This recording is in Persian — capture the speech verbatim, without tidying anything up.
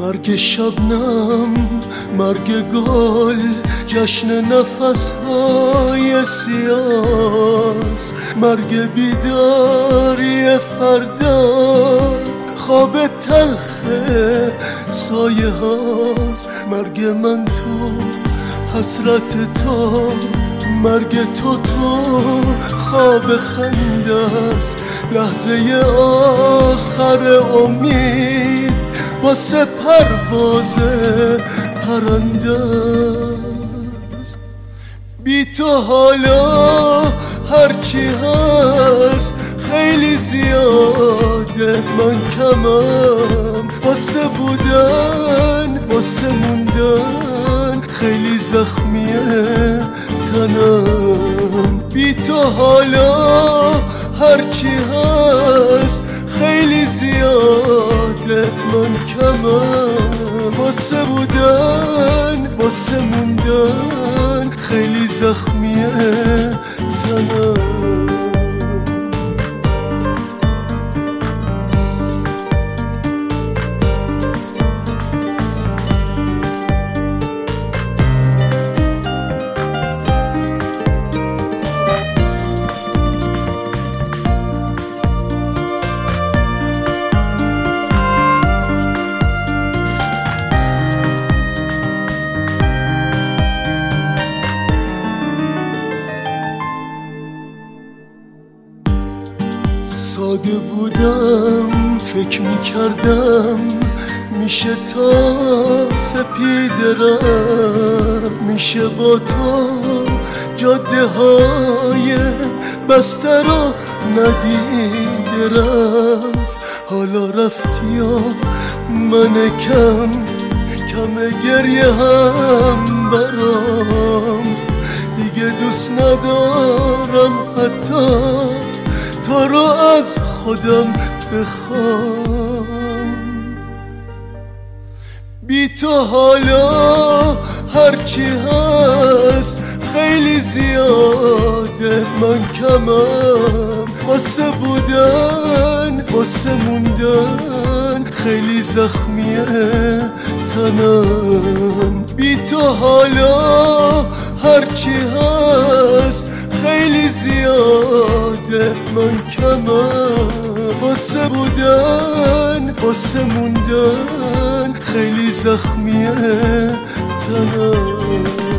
مرگ شبنم، مرگ گل، جشن نفسهای سیاس، مرگ بیداری فردا، خواب تلخ سایه هاست. مرگ من تو، حسرت تو، مرگ تو تو خواب خنده است. لحظه آخر امید واسه پرواز پرنده است. بی تو حالا هرچی هست خیلی زیاده، من کمم واسه بودن، واسه موندن، خیلی زخمیه تنم. بی تو حالا هرچی هست خیلی زیاده، من کمم واسه بودن، واسه موندن، خیلی زخمیه تنم. ساده بودم، فکر میکردم میشه تا سپیده رفت، میشه با تو جاده های بسته را ندیده رفت. حالا رفتی و من کم کم گریه هم برام، دیگه دوست ندارم حتی تو رو از خودم بخوام. بی تو حالا هرچی هست خیلی زیاده، من کمم واسه بودن، واسه موندن، خیلی زخمیه تنم. بی تو حالا هرچی هست خیلی زیاده، من کمم واسه بودن، واسه موندن، خیلی زخمیه تنم.